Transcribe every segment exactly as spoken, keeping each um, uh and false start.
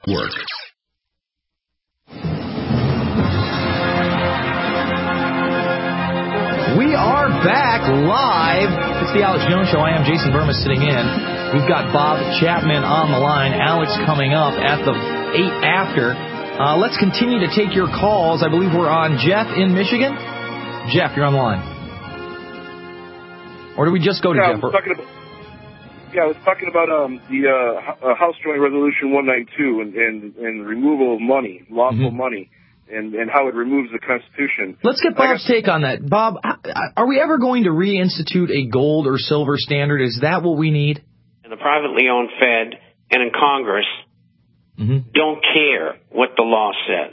Network. We are back live. It's the Alex Jones Show. I am Jason Burma sitting in. We've got Bob Chapman on the line. Alex coming up at the eight after. Uh, let's continue to take your calls. I believe we're on Jeff in Michigan. Jeff, you're on the line. Or do we just go to yeah, Jeff? I was talking about, yeah, I was talking about um, the uh, House Joint Resolution one ninety-two and, and, and removal of money, lawful mm-hmm. money. And, and how it removes the Constitution. Let's get Bob's got, take on that. Bob, are we ever going to reinstitute a gold or silver standard? Is that what we need? And the privately owned Fed and in Congress mm-hmm. don't care what the law says.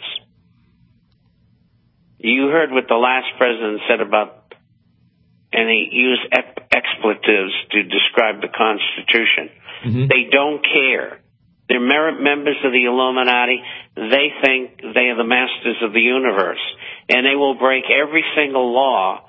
You heard what the last president said about, and he used ep- expletives to describe the Constitution. Mm-hmm. They don't care. They're members of the Illuminati. They think they are the masters of the universe. And they will break every single law,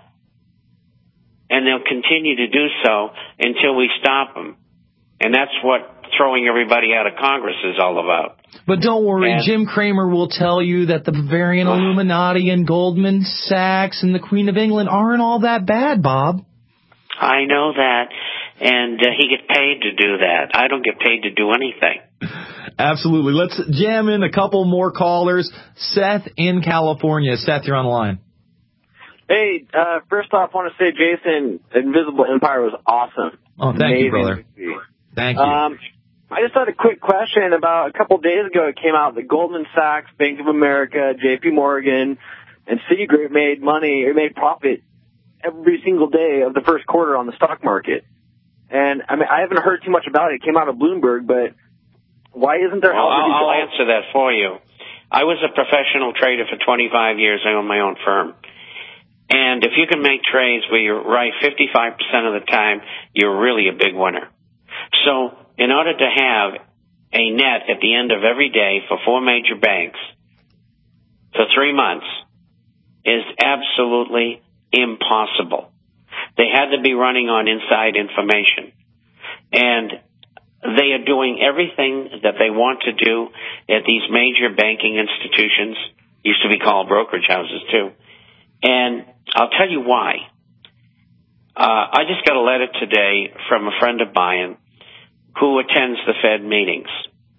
and they'll continue to do so until we stop them. And that's what throwing everybody out of Congress is all about. But don't worry, and Jim Cramer will tell you that the Bavarian uh, Illuminati and Goldman Sachs and the Queen of England aren't all that bad, Bob. I know that. And uh, he gets paid to do that. I don't get paid to do anything. Absolutely. Let's jam in a couple more callers. Seth in California. Seth, you're on the line. Hey, uh, first off, I want to say, Jason, Invisible Empire was awesome. Oh, thank Amazing you, brother. Thank you. Um, I just had a quick question. About a couple days ago, it came out that Goldman Sachs, Bank of America, J P Morgan, and Citigroup made money, or made profit every single day of the first quarter on the stock market. And I mean, I haven't heard too much about it. It came out of Bloomberg, but why isn't there well, help? I'll, I'll answer that for you. I was a professional trader for twenty-five years. I own my own firm. And if you can make trades where you're right fifty-five percent of the time, you're really a big winner. So in order to have a net at the end of every day for four major banks for three months is absolutely impossible. They had to be running on inside information. And they are doing everything that they want to do at these major banking institutions, used to be called brokerage houses too. And I'll tell you why. Uh, I just got a letter today from a friend of mine who attends the Fed meetings.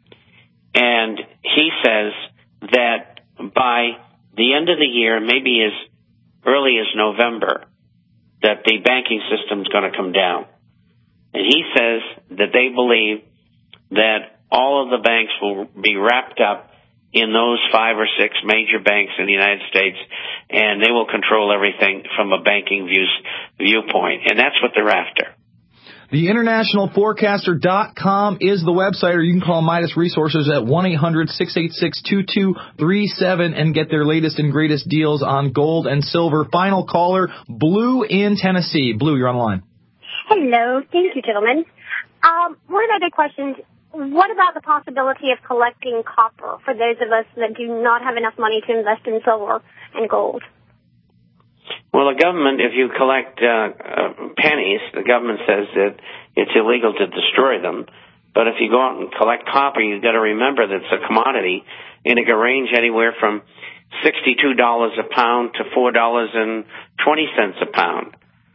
And he says that by the end of the year, maybe as early as November, that the banking system is going to come down. And he says that they believe that all of the banks will be wrapped up in those five or six major banks in the United States, and they will control everything from a banking views, viewpoint. And that's what they're after. The international forecaster dot com is the website, or you can call Midas Resources at one eight hundred six eight six two two three seven and get their latest and greatest deals on gold and silver. Final caller, Blue in Tennessee. Blue, you're on the line. Hello. Thank you, gentlemen. Um, one of my big questions, what about the possibility of collecting copper for those of us that do not have enough money to invest in silver and gold? Well, the government, if you collect uh, uh, pennies, the government says that it's illegal to destroy them. But if you go out and collect copper, you've got to remember that it's a commodity, and it can range anywhere from sixty-two dollars a pound to four dollars and twenty cents a pound.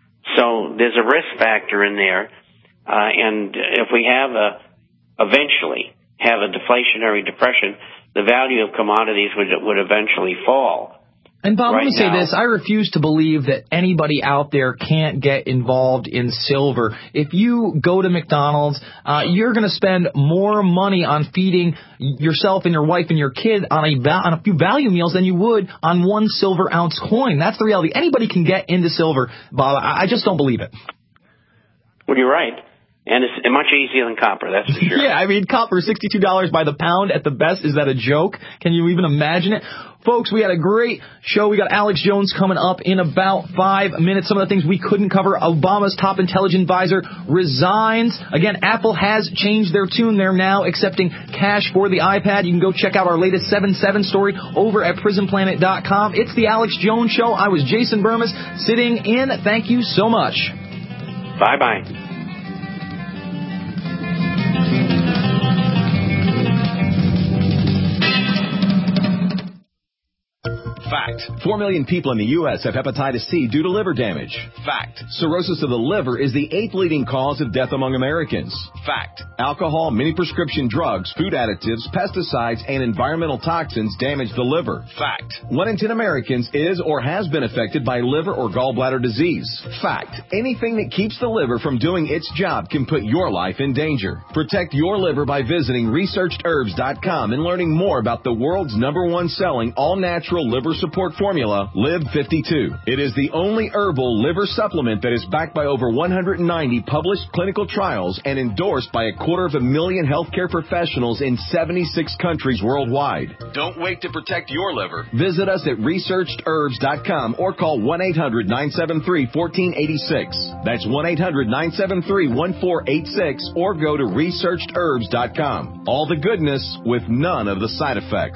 So there's a risk factor in there. Uh, and if we have a, eventually have a deflationary depression, the value of commodities would, would eventually fall. And Bob, right let me say now, this. I refuse to believe that anybody out there can't get involved in silver. If you go to McDonald's, uh, you're going to spend more money on feeding yourself and your wife and your kid on a, va- on a few value meals than you would on one silver ounce coin. That's the reality. Anybody can get into silver, Bob. I, I just don't believe it. Well, you're right. And it's much easier than copper, that's for sure. Yeah, I mean, copper, sixty-two dollars by the pound at the best. Is that a joke? Can you even imagine it? Folks, we had a great show. We got Alex Jones coming up in about five minutes. Some of the things we couldn't cover. Obama's top intelligence advisor resigns. Again, Apple has changed their tune. They're now accepting cash for the iPad. You can go check out our latest seven seven story over at prison planet dot com. It's the Alex Jones Show. I was Jason Burmis sitting in. Thank you so much. Bye-bye. Fact. Four million people in the U S have hepatitis C due to liver damage. Fact. Cirrhosis of the liver is the eighth leading cause of death among Americans. Fact. Alcohol, many prescription drugs, food additives, pesticides, and environmental toxins damage the liver. Fact. One in ten Americans is or has been affected by liver or gallbladder disease. Fact. Anything that keeps the liver from doing its job can put your life in danger. Protect your liver by visiting researched herbs dot com and learning more about the world's number one selling all-natural liver support formula, Live fifty-two. It is the only herbal liver supplement that is backed by over one hundred ninety published clinical trials and endorsed by a quarter of a million healthcare professionals in seventy-six countries worldwide. Don't wait to protect your liver. Visit us at researched herbs dot com or call one eight hundred nine seven three one four eight six. That's one eight hundred nine seven three one four eight six or go to researched herbs dot com. All the goodness with none of the side effects.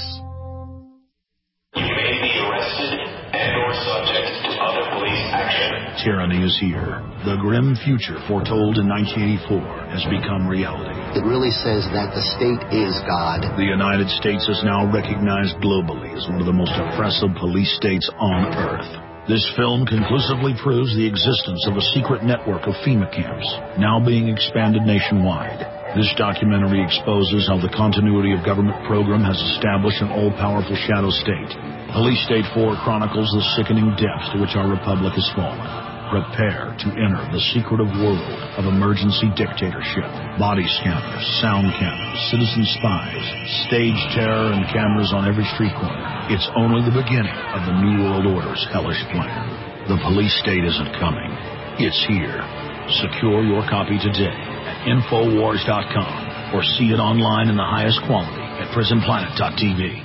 You may be arrested and or subject to other police action. Tyranny is here. The grim future foretold in nineteen eighty-four has become reality. It really says that the state is God. The United States is now recognized globally as one of the most oppressive police states on earth. This film conclusively proves the existence of a secret network of FEMA camps, now being expanded nationwide. This documentary exposes how the continuity of government program has established an all-powerful shadow state. Police State four chronicles the sickening depths to which our republic has fallen. Prepare to enter the secretive world of emergency dictatorship. Body scanners, sound cameras, citizen spies, stage terror, and cameras on every street corner. It's only the beginning of the New World Order's hellish plan. The police state isn't coming. It's here. Secure your copy today at infowars dot com or see it online in the highest quality at prison planet dot t v.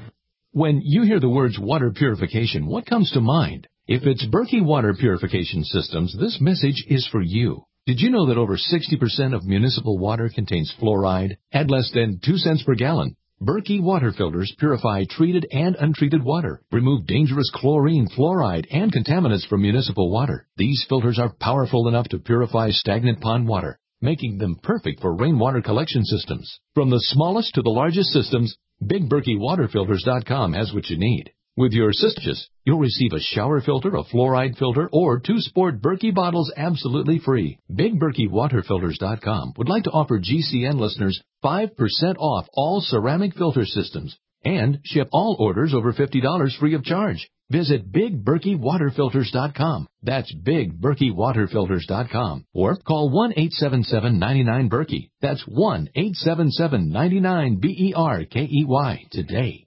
When you hear the words water purification, what comes to mind? If it's Berkey Water Purification Systems, this message is for you. Did you know that over sixty percent of municipal water contains fluoride at less than two cents per gallon? Berkey water filters purify treated and untreated water, remove dangerous chlorine, fluoride, and contaminants from municipal water. These filters are powerful enough to purify stagnant pond water, making them perfect for rainwater collection systems. From the smallest to the largest systems, Big Berkey Water Filters dot com has what you need. With your systems, you'll receive a shower filter, a fluoride filter, or two sport Berkey bottles absolutely free. Big Berkey Water Filters dot com would like to offer G C N listeners five percent off all ceramic filter systems and ship all orders over fifty dollars free of charge. Visit Big Berkey Water Filters dot com. That's Big Berkey Water Filters dot com. Or call one eight seven seven nine nine Berkey. That's one eight seven seven nine nine B E R K E Y today.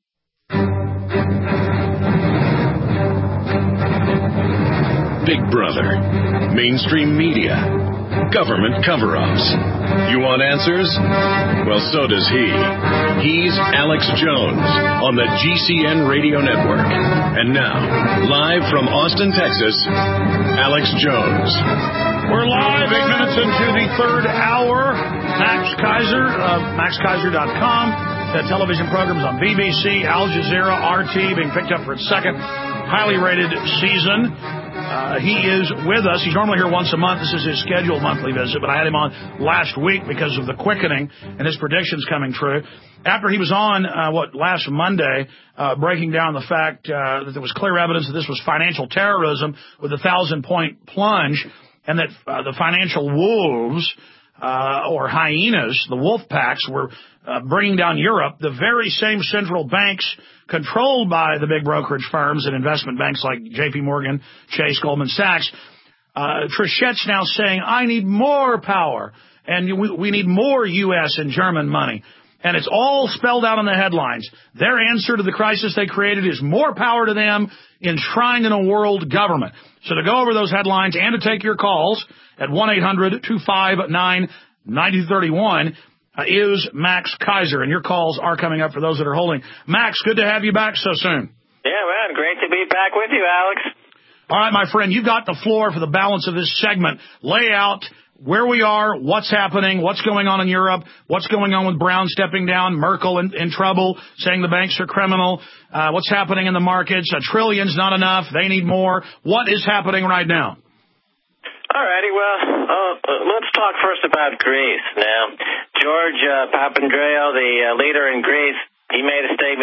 Big Brother, mainstream media, government cover-ups. You want answers? Well, so does he. He's Alex Jones on the G C N Radio Network. And now, live from Austin, Texas, Alex Jones. We're live, eight minutes into the third hour. Max Keiser of max keiser dot com. The television programs on B B C, Al Jazeera, R T, being picked up for its second highly rated season. Uh, he is with us. He's normally here once a month. This is his scheduled monthly visit, but I had him on last week because of the quickening and his predictions coming true. After he was on, uh, what, last Monday, uh, breaking down the fact uh, that there was clear evidence that this was financial terrorism with a thousand-point plunge, and that uh, the financial wolves, uh, or hyenas, the wolf packs, were uh, bringing down Europe, the very same central banks controlled by the big brokerage firms and investment banks like J P Morgan, Chase, Goldman Sachs. Uh, Trichette's now saying, I need more power, and we, we need more U S and German money. And it's all spelled out in the headlines. Their answer to the crisis they created is more power to them enshrined in a world government. So to go over those headlines and to take your calls at one eight hundred two five nine nine zero three one, Uh, is Max Keiser, and your calls are coming up for those that are holding. Max, good to have you back so soon. Yeah, man, great to be back with you, Alex. All right, my friend, you've got the floor for the balance of this segment. Lay out where we are, what's happening, what's going on in Europe, what's going on with Brown stepping down, Merkel in, in trouble, saying the banks are criminal, uh, what's happening in the markets, a trillion's not enough, they need more. What is happening right now? All righty, well, uh, let's talk first about Greece. Now, George uh, Papandreou, the uh, leader in Greece, he made a statement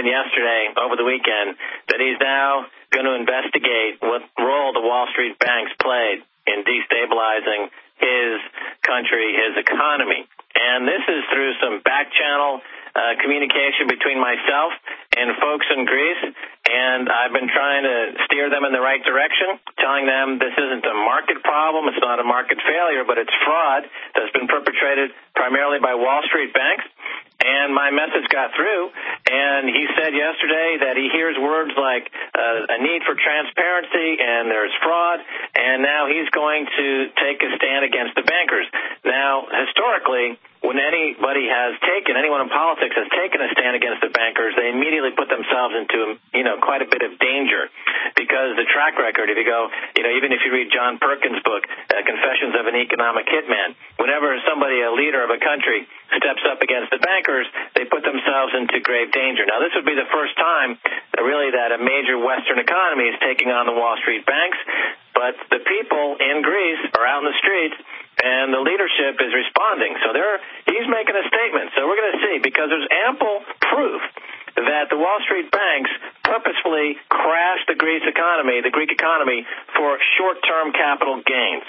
mentioned yesterday over the weekend that he's now going to investigate what role the Wall Street banks played in destabilizing his country, his economy. And this is through some back-channel uh, communication between myself and folks in Greece, and I've been trying to steer them in the right direction, telling them this isn't a market problem, it's not a market failure, but it's fraud that's been perpetrated primarily by Wall Street banks. And my message got through, and he said yesterday that he hears words like uh, a need for transparency and there's fraud, and now he's going to take a stand against the bankers. Now, historically, when anybody has taken, anyone in politics has taken a stand against the bankers, they immediately put themselves into, you know, quite a bit of danger because the track record, if you go, you know, even if you read John Perkins' book, uh, Confessions of an Economic Hitman, whenever somebody, a leader of a country, steps up against the bankers, they put themselves into grave danger. Now, this would be the first time, uh, really, that a major Western economy is taking on the Wall Street banks, but the people in Greece are out in the streets, and the leadership is responding. So they're, he's making a statement. So we're going to see, because there's ample proof that the Wall Street banks purposefully crashed the Greece economy, the Greek economy, for short-term capital gains.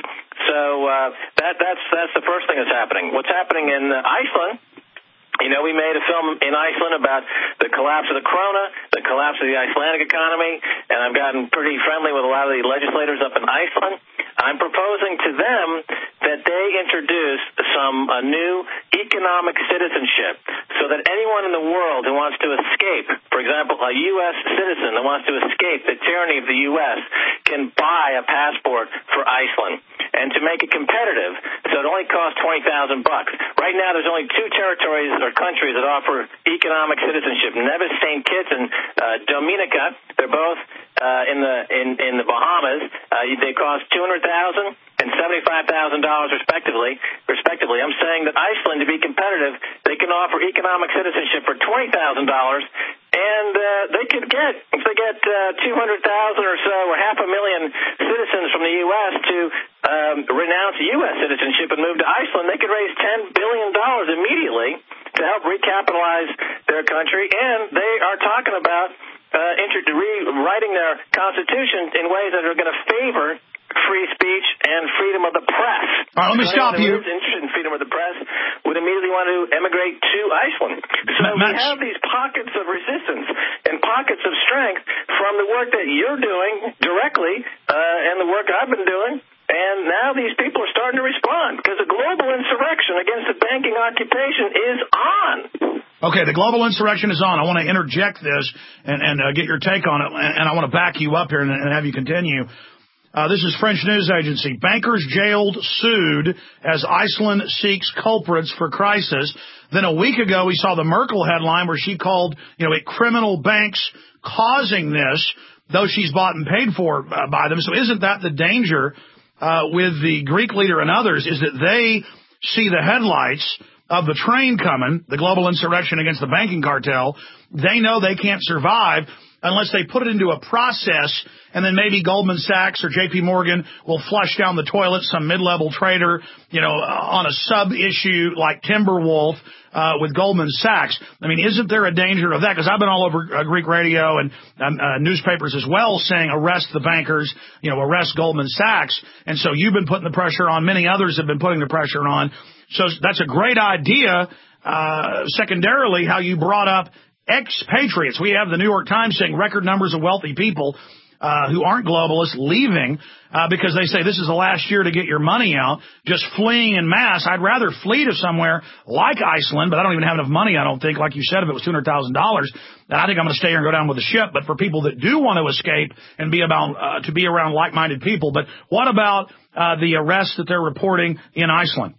So uh, that, that's that's the first thing that's happening. What's happening in uh, Iceland? You know, we made a film in Iceland about the collapse of the krona, the collapse of the Icelandic economy, and I've gotten pretty friendly with a lot of the legislators up in Iceland. I'm proposing to them that they introduce some uh, new economic citizenship so that anyone in the world who wants to escape, for example, a U S citizen that wants to escape the tyranny of the U S can buy a passport for Iceland. And to make it competitive, so it only costs twenty thousand bucks. Right now, there's only two territories or countries that offer economic citizenship: Nevis, Saint Kitts, and uh, Dominica. They're both uh, in the in, in the Bahamas. Uh, they cost two hundred thousand dollars and seventy-five thousand dollars respectively. Respectively, I'm saying that Iceland, to be competitive, they can offer economic citizenship for twenty thousand dollars. And uh, they could get, if they get uh, two hundred thousand or so, or half a million citizens from the U S to um, renounce U S citizenship and move to Iceland, they could raise ten billion dollars immediately to help recapitalize their country. And they are talking about uh, inter- rewriting their constitution in ways that are going to favor free speech and freedom of the press. All right, let me stop you. Who's interested in freedom of the press would immediately want to emigrate to Iceland. So Max. we have these pockets of resistance and pockets of strength from the work that you're doing directly uh, and the work I've been doing. And now these people are starting to respond because the global insurrection against the banking occupation is on. Okay, the global insurrection is on. I want to interject this and, and uh, get your take on it, and, and I want to back you up here and, and have you continue. Uh, this is French news agency. Bankers jailed, sued as Iceland seeks culprits for crisis. Then a week ago, we saw the Merkel headline where she called, you know, it criminal banks causing this, though she's bought and paid for uh, by them. So isn't that the danger uh, with the Greek leader and others, is that they see the headlights of the train coming, the global insurrection against the banking cartel. They know they can't survive unless they put it into a process, and then maybe Goldman Sachs or J P Morgan will flush down the toilet some mid-level trader, you know, on a sub-issue like Timberwolf uh, with Goldman Sachs. I mean, isn't there a danger of that? Because I've been all over uh, Greek radio and um, uh, newspapers as well saying arrest the bankers, you know, arrest Goldman Sachs. And so you've been putting the pressure on. Many others have been putting the pressure on. So that's a great idea. Uh, secondarily, how you brought up expatriates. We have the New York Times saying record numbers of wealthy people uh, who aren't globalists leaving uh, because they say this is the last year to get your money out, just fleeing in mass. I'd rather flee to somewhere like Iceland, but I don't even have enough money, I don't think. Like you said, if it was two hundred thousand dollars, then I think I'm going to stay here and go down with the ship. But for people that do want to escape and be about uh, to be around like-minded people. But what about uh, the arrests that they're reporting in Iceland?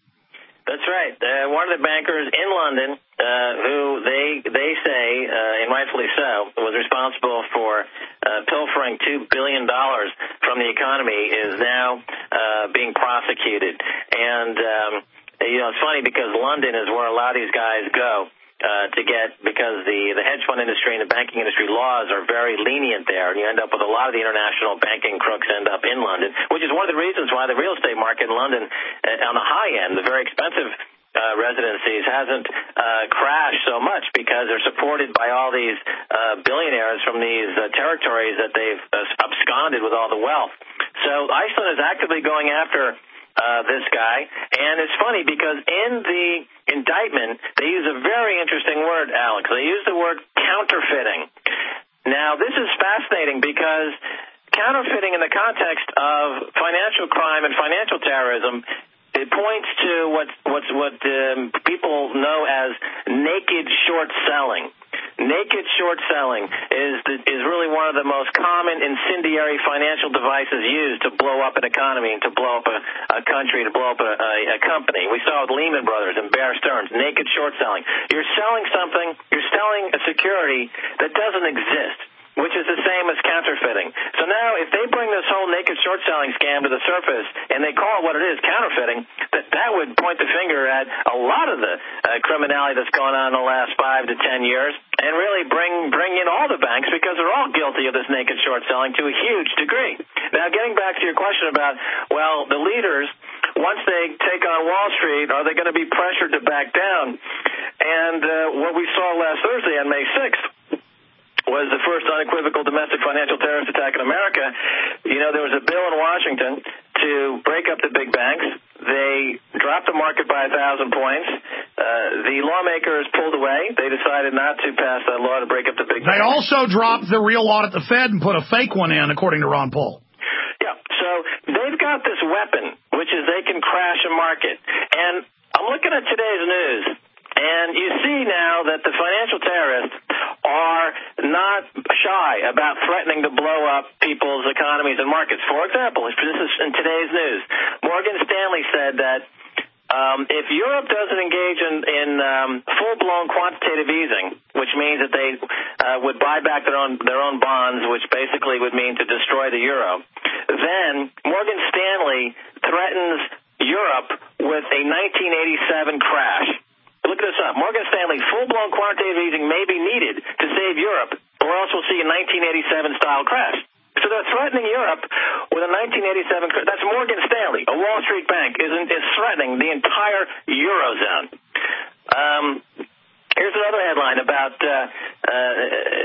That's right. Uh, one of the bankers in London, uh, who they they say, uh, and rightfully so, was responsible for uh, pilfering two billion dollars from the economy, is now uh, being prosecuted. And, um, you know, it's funny because London is where a lot of these guys go. Uh, to get, because the, the hedge fund industry and the banking industry laws are very lenient there, and you end up with a lot of the international banking crooks end up in London, which is one of the reasons why the real estate market in London, uh, on the high end, the very expensive uh, residencies hasn't uh, crashed so much because they're supported by all these uh, billionaires from these uh, territories that they've uh, absconded with all the wealth. So Iceland is actively going after uh, this guy, and it's funny because in the indictment they use a very interesting word, Alex. They use the word counterfeiting. Now, this is fascinating because counterfeiting in the context of financial crime and financial terrorism, it points to what what what um, people know as naked short selling. Naked short selling is the, is really one of the most common incendiary financial devices used to blow up an economy and to blow up a, a country, to blow up a, a, a company. We saw with Lehman Brothers and Bear Stearns, naked short selling. You're selling something, you're selling a security that doesn't exist, which is the same as counterfeiting. So now if they bring this whole naked short selling scam to the surface and they call it what it is, counterfeiting, that, that would point the finger at a lot of the uh, criminality that's gone on in the last five to ten years and really bring bring in all the banks because they're all guilty of this naked short selling to a huge degree. Now, getting back to your question about, well, the leaders, once they take on Wall Street, are they going to be pressured to back down? And uh, what we saw last Thursday on May sixth, was the first unequivocal domestic financial terrorist attack in America. You know, there was a bill in Washington to break up the big banks. They dropped the market by a thousand points. Uh, the lawmakers pulled away. They decided not to pass that law to break up the big banks. They also dropped the real law at the Fed and put a fake one in, according to Ron Paul. Yeah, so they've got this weapon, which is they can crash a market. And I'm looking at today's news, and you see now that the financial terrorists are not shy about threatening to blow up people's economies and markets. For example, this is in today's news, Morgan Stanley said that um, if Europe doesn't engage in, in um, full-blown quantitative easing, which means that they uh, would buy back their own their own bonds, which basically would mean to destroy the euro, then Morgan Stanley threatens Europe with a nineteen eighty-seven crash. Look this up. Morgan Stanley, full-blown quantitative easing may be needed to save Europe, or else we'll see a nineteen eighty-seven style crash. So they're threatening Europe with a nineteen eighty-seven crash. That's Morgan Stanley, a Wall Street bank, is, is threatening the entire Eurozone. Um, here's another headline about uh, uh,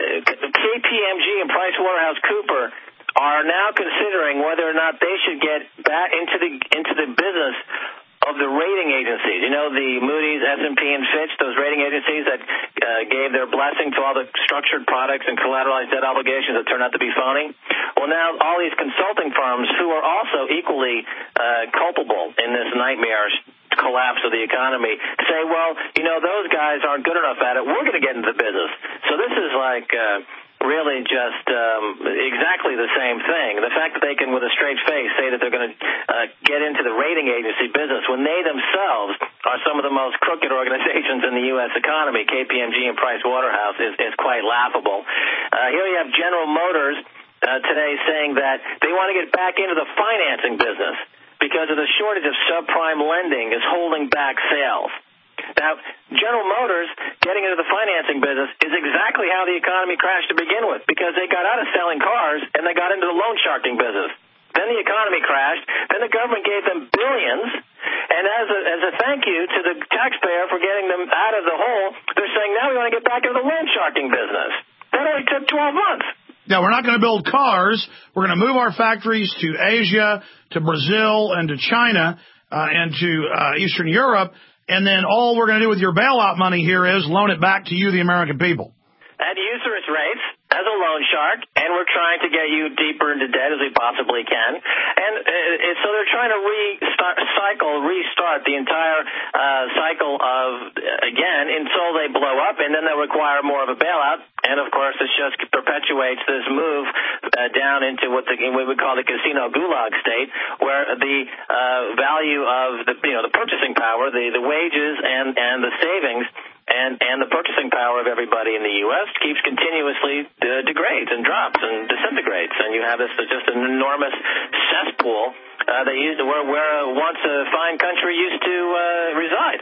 K P M G and PricewaterhouseCoopers are now considering whether or not they should get back into the into the business of the rating agencies. You know, the Moody's, S and P, and Fitch, those rating agencies that uh, gave their blessing to all the structured products and collateralized debt obligations that turned out to be phony. Well, now all these consulting firms who are also equally uh, culpable in this nightmare collapse of the economy say, well, you know, those guys aren't good enough at it. We're going to get into the business. So this is like Uh, really just um, exactly the same thing. The fact that they can, with a straight face, say that they're going to uh, get into the rating agency business when they themselves are some of the most crooked organizations in the U S economy, K P M G and Pricewaterhouse, is, is quite laughable. Uh, here you have General Motors uh, today saying that they want to get back into the financing business because of the shortage of subprime lending is holding back sales. Now, General Motors getting into the financing business is exactly how the economy crashed to begin with, because they got out of selling cars and they got into the loan sharking business. Then the economy crashed. Then the government gave them billions, and as a, as a thank you to the taxpayer for getting them out of the hole, they're saying now we want to get back into the loan sharking business. That only took twelve months. Yeah, we're not going to build cars. We're going to move our factories to Asia, to Brazil, and to China, uh, and to uh, Eastern Europe. And then all we're going to do with your bailout money here is loan it back to you, the American people. At usurious rates, as a loan shark, and we're trying to get you deeper into debt as we possibly can. And uh, so they're trying to restart, cycle, restart the entire uh, cycle of, again, until they blow up, and then they'll require more of a bailout. And, of course, this just perpetuates this move uh, down into what, the, what we would call the casino gulag state, where the uh, value of the, you know, the purchasing power, the, the wages and, and the savings and, and the purchasing power of everybody in the U S keeps continuously uh, degrades and drops and disintegrates. And you have this uh, just an enormous cesspool uh, that used where, where once a fine country used to uh, reside.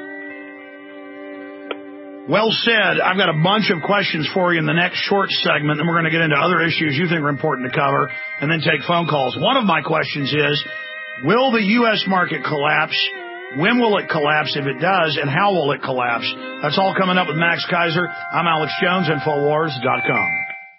Well said. I've got a bunch of questions for you in the next short segment, and we're going to get into other issues you think are important to cover and then take phone calls. One of my questions is, will the U S market collapse When will it collapse if it does, and how will it collapse? That's all coming up with Max Keiser. I'm Alex Jones, Infowars dot com.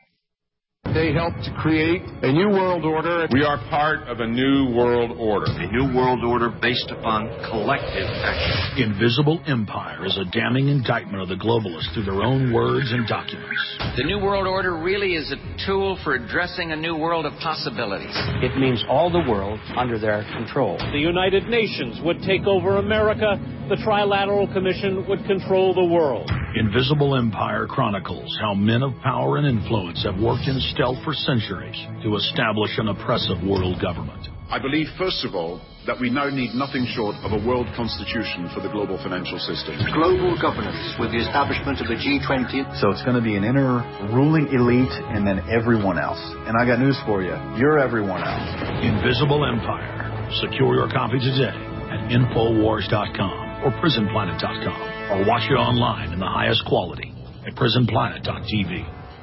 They helped to create a new world order. We are part of a new world order. A new world order based upon collective action. Invisible Empire is a damning indictment of the globalists through their own words and documents. The new world order really is a tool for addressing a new world of possibilities. It means all the world under their control. The United Nations would take over America. The Trilateral Commission would control the world. Invisible Empire chronicles how men of power and influence have worked in stealth for centuries to establish an oppressive world government. I believe, first of all, that we now need nothing short of a world constitution for the global financial system. Global governance with the establishment of the G twenty. So it's going to be an inner ruling elite and then everyone else. And I got news for you. You're everyone else. Invisible Empire. Secure your copy today at Infowars dot com or Prison Planet dot com. Or watch it online in the highest quality at Prison Planet dot T V.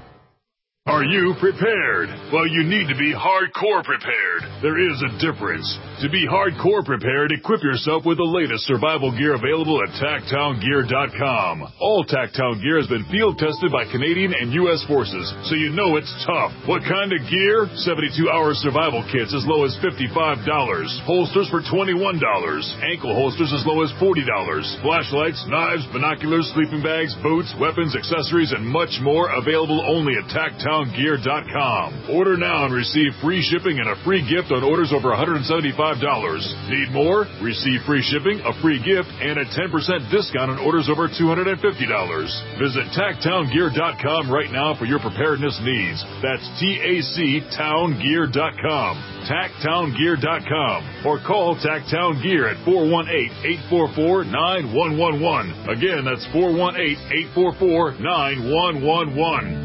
Are you prepared? Well, you need to be hardcore prepared. There is a difference. To be hardcore prepared, equip yourself with the latest survival gear available at Tacktown Gear dot com. All Tacktown gear has been field tested by Canadian and U S forces, so you know it's tough. What kind of gear? seventy-two hour survival kits as low as fifty-five dollars. Holsters for twenty-one dollars. Ankle holsters as low as forty dollars. Flashlights, knives, binoculars, sleeping bags, boots, weapons, accessories, and much more available only at Tacktown Gear dot com. Order now and receive free shipping and a free gift on orders over one hundred seventy-five dollars. Need more? Receive free shipping, a free gift, and a ten percent discount on orders over two hundred fifty dollars. Visit Tacktown Gear dot com right now for your preparedness needs. That's T A C Town Gear dot com. Tacktown Gear dot com. Or call Tacktown Gear at four one eight, eight four four, nine one one one. Again, that's four one eight, eight four four, nine one one one.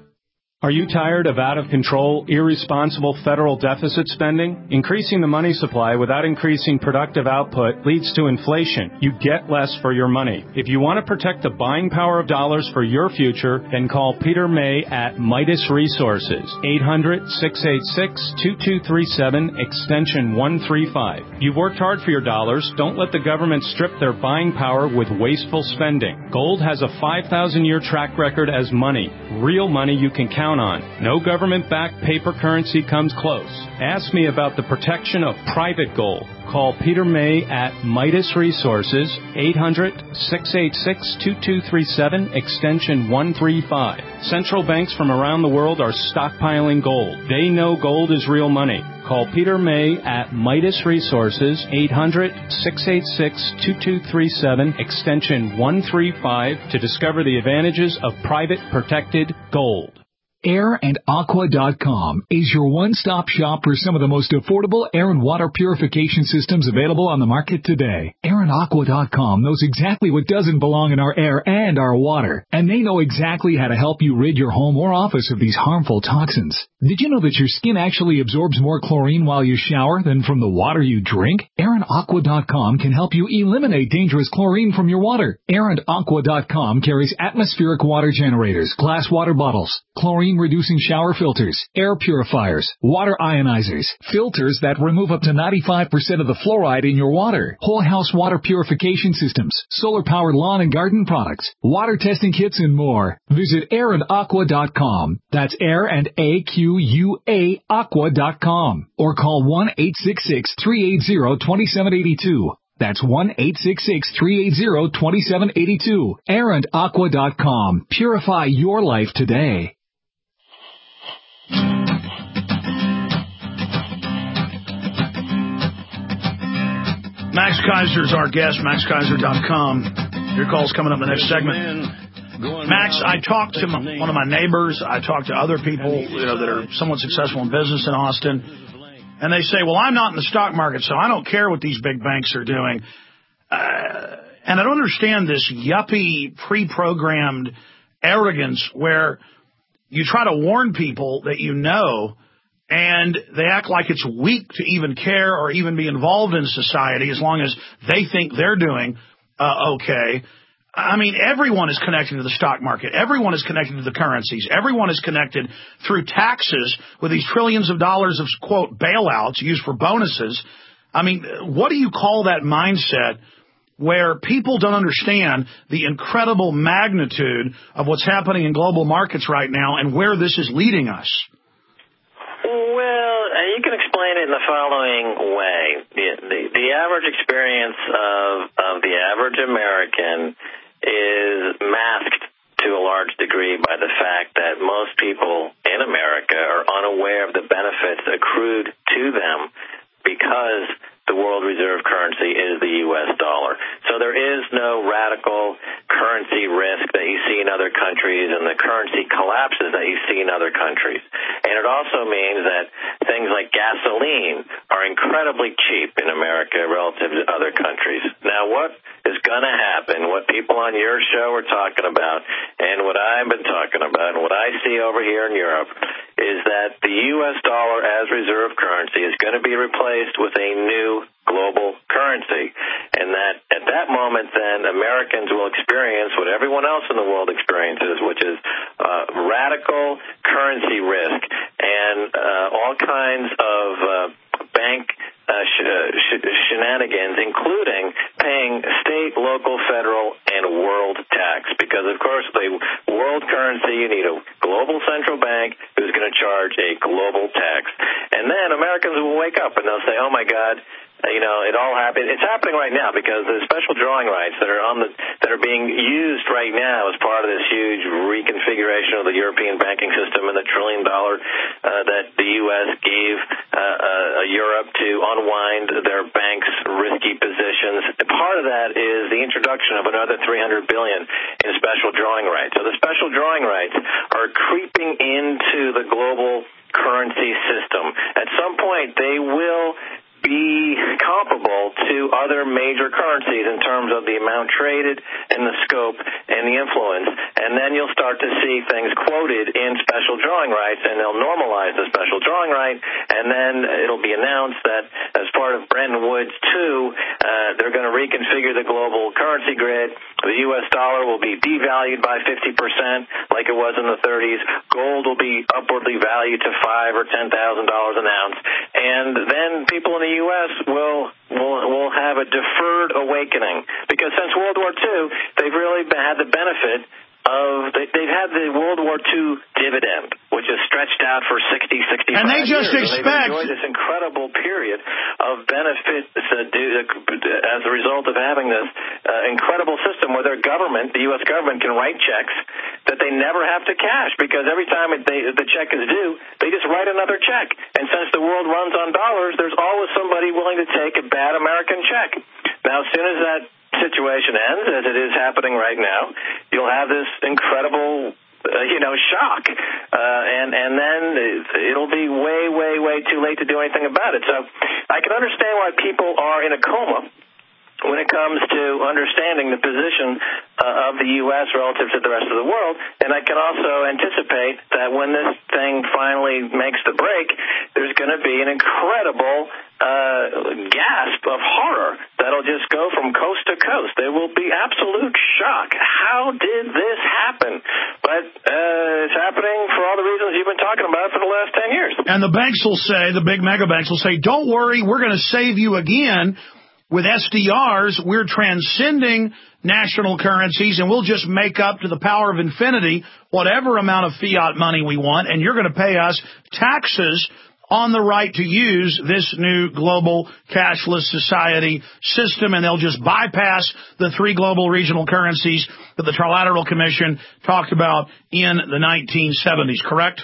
Are you tired of out-of-control, irresponsible federal deficit spending? Increasing the money supply without increasing productive output leads to inflation. You get less for your money. If you want to protect the buying power of dollars for your future, then call Peter May at Midas Resources, eight hundred, six eight six, two two three seven, extension one three five. You've worked hard for your dollars. Don't let the government strip their buying power with wasteful spending. Gold has a five thousand year track record as money. Real money you can count on. No government-backed paper currency comes close. Ask me about the protection of private gold. Call Peter May at Midas Resources, eight hundred, six eight six, two two three seven, extension one three five. Central banks from around the world are stockpiling gold. They know gold is real money. Call Peter May at Midas Resources, eight hundred, six eight six, two two three seven, extension one three five to discover the advantages of private protected gold. Air and Aqua dot com is your one-stop shop for some of the most affordable air and water purification systems available on the market today. Air and Aqua dot com knows exactly what doesn't belong in our air and our water, and they know exactly how to help you rid your home or office of these harmful toxins. Did you know that your skin actually absorbs more chlorine while you shower than from the water you drink? Air and Aqua dot com can help you eliminate dangerous chlorine from your water. Air and Aqua dot com carries atmospheric water generators, glass water bottles, chlorine reducing shower filters, air purifiers, water ionizers, filters that remove up to ninety-five percent of the fluoride in your water, whole house water purification systems, solar powered lawn and garden products, water testing kits, and more. Visit air and aqua dot com. That's air and A Q U A aqua dot com. Or call one eight six six, three eight zero, two seven eight two. That's one eight six six, three eight zero, two seven eight two. air and aqua dot com. Purify your life today. Max Keiser's our guest, Max Keiser dot com. Your call's coming up in the next segment. Max, I talked to my, one of my neighbors. I talked to other people, you know, that are somewhat successful in business in Austin. And they say, well, I'm not in the stock market, so I don't care what these big banks are doing. Uh, and I don't understand this yuppie, pre-programmed arrogance where you try to warn people that you know, and they act like it's weak to even care or even be involved in society as long as they think they're doing uh, okay. I mean, everyone is connected to the stock market. Everyone is connected to the currencies. Everyone is connected through taxes with these trillions of dollars of, quote, bailouts used for bonuses. I mean, what do you call that mindset where people don't understand the incredible magnitude of what's happening in global markets right now and where this is leading us? Well, you can explain it in the following way. The, the, the average experience of, of the average American is masked to a large degree by the fact that most people in America are unaware of the benefits accrued to them because the world reserve currency is the U S dollar. So there is no radical currency risk that you see in other countries and the currency collapses that you see in other countries. And it also means that things like gasoline are incredibly cheap in America relative to other countries. Now, what is going to happen, what people on your show are talking about, and what I've been talking about, and what I see over here in Europe, is that the U S dollar as reserve currency is going to be replaced with a new global currency, and that at that moment then Americans will experience what everyone else in the world experiences, which is uh, radical currency risk and uh, all kinds of uh, bank uh, sh- sh- shenanigans, including paying state, local, federal, and world tax. Because, of course, the world currency, you need a global central bank who's going to charge a global tax. And then Americans will wake up and they'll say, oh, my God, you know, it all happened. It's happening right now because the special drawing rights that are on the that are being used right now as part of this huge reconfiguration of the European banking system and the trillion dollar uh, that the U S gave uh, uh, Europe to unwind their banks' risky positions. Part of that is the introduction of another three hundred billion dollars in special drawing rights. So the special drawing rights are creeping into the global currency system. At some point, they will be comparable to other major currencies in terms of the amount traded and the scope and the influence. And then you'll start to see things quoted in special drawing rights, and they'll normalize the special drawing right, and then it'll be announced that as part of Bretton Woods two, uh, they're going to reconfigure the global currency grid. The U S dollar will be devalued by fifty percent like it was in the thirties. Gold will be upwardly valued to five or ten thousand dollars an ounce. And then people in the U S will will will have a deferred awakening, because since World War Two, they've really had the benefit of they, they've had the World War Two dividend, which is stretched out for sixty, sixty-five and they just years. expect They've enjoyed this incredible period of benefits uh, due, uh, as a result of having this uh, incredible system where their government, the U S government, can write checks that they never have to cash, because every time it, they, the check is due, they just write another check. And since the world runs on dollars, there's always somebody willing to take a bad American check. Now, as soon as that situation ends, as it is happening right now, you'll have this incredible, uh, you know, shock, uh, and and then it'll be way, way, way too late to do anything about it. So I can understand why people are in a coma when it comes to understanding the position uh, of the U S relative to the rest of the world. And I can also anticipate that when this thing finally makes the break, there's going to be an incredible uh, gasp of horror that'll just go from coast to coast. There will be absolute shock. How did this happen? But uh, it's happening for all the reasons you've been talking about for the last ten years. And the banks will say, the big mega banks will say, don't worry, we're going to save you again. With S D Rs, we're transcending national currencies, and we'll just make up to the power of infinity whatever amount of fiat money we want, and you're going to pay us taxes on the right to use this new global cashless society system, and they'll just bypass the three global regional currencies that the Trilateral Commission talked about in the nineteen seventies, correct?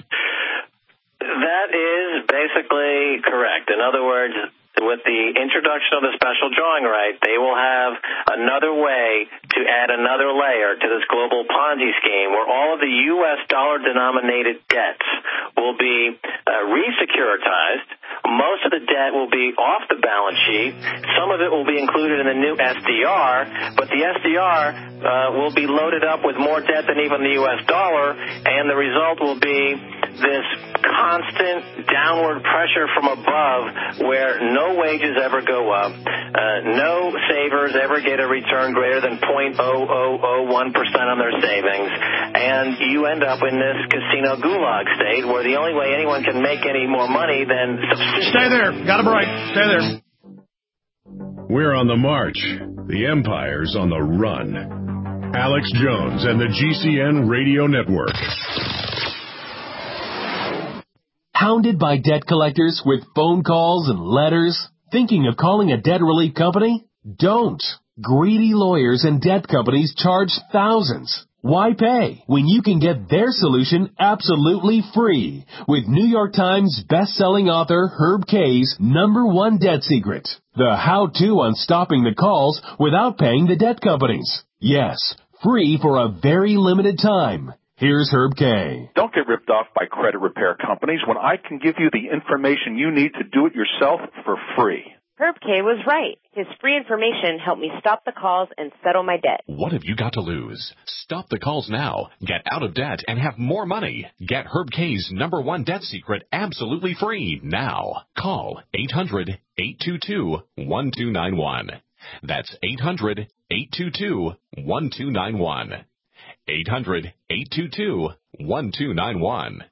That is basically correct. In other words, with the introduction of the special drawing right, they will have another way to add another layer to this global Ponzi scheme where all of the U S dollar-denominated debts will be uh, re-securitized. Most of the debt will be off the balance sheet. Some of it will be included in the new S D R, but the S D R uh, will be loaded up with more debt than even the U S dollar, and the result will be this constant downward pressure from above where no wages ever go up, uh, no savers ever get a return greater than zero point zero zero zero one percent on their savings, and you end up in this casino gulag state where the only way anyone can make any more money than... Stay there. Got a break. Stay there. We're on the march. The empire's on the run. Alex Jones and the G C N Radio Network. Hounded by debt collectors with phone calls and letters? Thinking of calling a debt relief company? Don't. Greedy lawyers and debt companies charge thousands. Why pay when you can get their solution absolutely free with New York Times best-selling author Herb Kay's number one debt secret, the how-to on stopping the calls without paying the debt companies. Yes, free for a very limited time. Here's Herb Kay. Don't get ripped off by credit repair companies when I can give you the information you need to do it yourself for free. Herb Kay was right. His free information helped me stop the calls and settle my debt. What have you got to lose? Stop the calls now. Get out of debt and have more money. Get Herb Kay's number one debt secret absolutely free now. Call eight hundred, eight two two, one two nine one. That's eight hundred, eight two two, one two nine one. eight hundred, eight two two, one two nine one.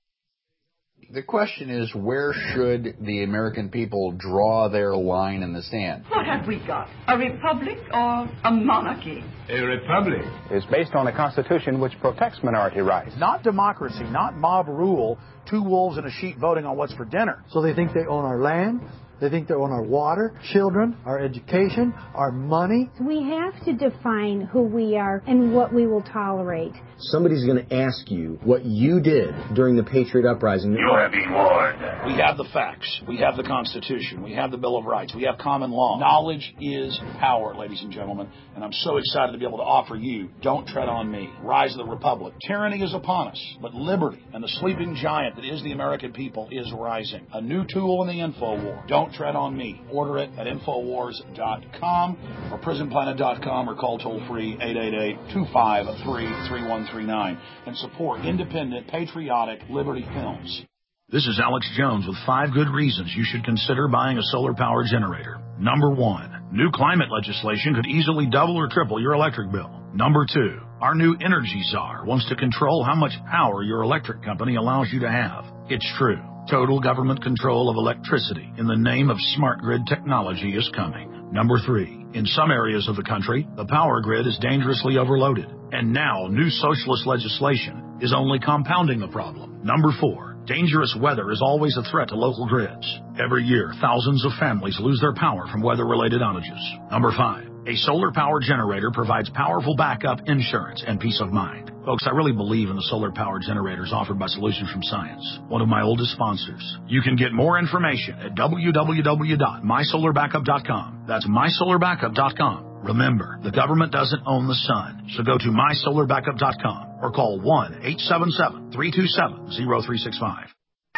The question is, where should the American people draw their line in the sand? What have we got? A republic or a monarchy? A republic is based on a constitution which protects minority rights. Not democracy, not mob rule, two wolves and a sheep voting on what's for dinner. So they think they own our land. They think they own our water, children, our education, our money. We have to define who we are and what we will tolerate. Somebody's going to ask you what you did during the Patriot Uprising. You have been warned. We have the facts. We have the Constitution. We have the Bill of Rights. We have common law. Knowledge is power, ladies and gentlemen. And I'm so excited to be able to offer you Don't Tread on Me, Rise of the Republic. Tyranny is upon us, but liberty and the sleeping giant that is the American people is rising. A new tool in the info war. Don't Tread on Me. Order it at Infowars dot com or Prison Planet dot com or call toll-free eight eight eight, two five three, three one three nine and support independent, patriotic Liberty Films. This is Alex Jones with five good reasons you should consider buying a solar power generator. Number one, new climate legislation could easily double or triple your electric bill. Number two, our new energy czar wants to control how much power your electric company allows you to have. It's true. Total government control of electricity in the name of smart grid technology is coming. Number three, in some areas of the country, the power grid is dangerously overloaded. And now new socialist legislation is only compounding the problem. Number four, dangerous weather is always a threat to local grids. Every year, thousands of families lose their power from weather-related outages. Number five, a solar power generator provides powerful backup insurance and peace of mind. Folks, I really believe in the solar power generators offered by Solutions from Science, one of my oldest sponsors. You can get more information at w w w dot my solar backup dot com. That's my solar backup dot com. Remember, the government doesn't own the sun, so go to my solar backup dot com or call one eight seven seven, three two seven, zero three six five.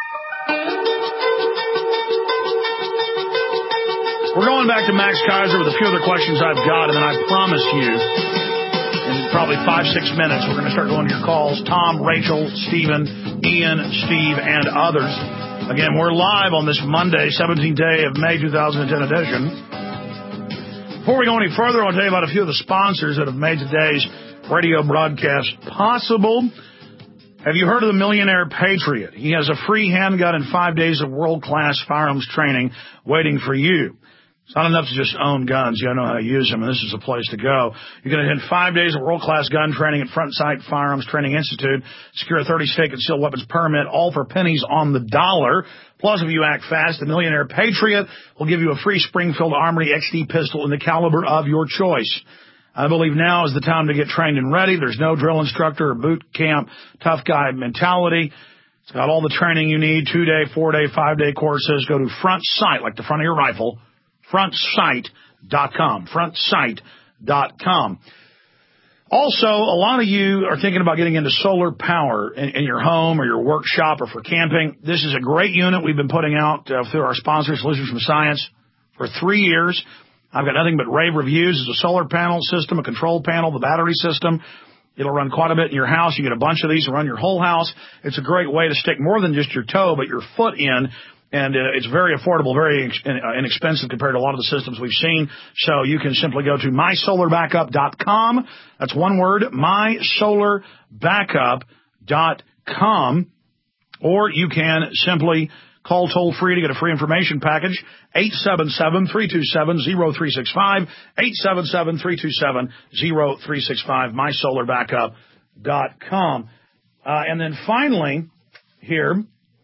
We're going back to Max Keiser with a few other questions I've got, and then I promise you, in probably five, six minutes, we're going to start going to your calls. Tom, Rachel, Stephen, Ian, Steve, and others. Again, we're live on this Monday, seventeenth day of May two thousand ten edition. Before we go any further, I'll tell you about a few of the sponsors that have made today's radio broadcast possible. Have you heard of the Millionaire Patriot? He has a free handgun and five days of world-class firearms training waiting for you. It's not enough to just own guns. You gotta know how to use them, and this is a place to go. You're going to attend five days of world-class gun training at Front Sight Firearms Training Institute, secure a thirty state concealed weapons permit, all for pennies on the dollar. Plus, if you act fast, the Millionaire Patriot will give you a free Springfield Armory X D pistol in the caliber of your choice. I believe now is the time to get trained and ready. There's no drill instructor or boot camp tough guy mentality. It's got all the training you need, two-day, four-day, five-day courses. Go to Front Sight, like the front of your rifle, front sight dot com, front sight dot com. Also, a lot of you are thinking about getting into solar power in, in your home or your workshop or for camping. This is a great unit we've been putting out uh, through our sponsor, Solutions from Science, for three years. I've got nothing but rave reviews. It's a solar panel system, a control panel, the battery system. It'll run quite a bit in your house. You get a bunch of these to run your whole house. It's a great way to stick more than just your toe, but your foot in. And uh, it's very affordable, very ex- inexpensive compared to a lot of the systems we've seen. So you can simply go to my solar backup dot com. That's one word, my solar backup dot com. Or you can simply call toll-free to get a free information package, eight seven seven, three two seven, zero three six five, eight seven seven, three two seven, zero three six five, my solar backup dot com. Uh, and then finally, here,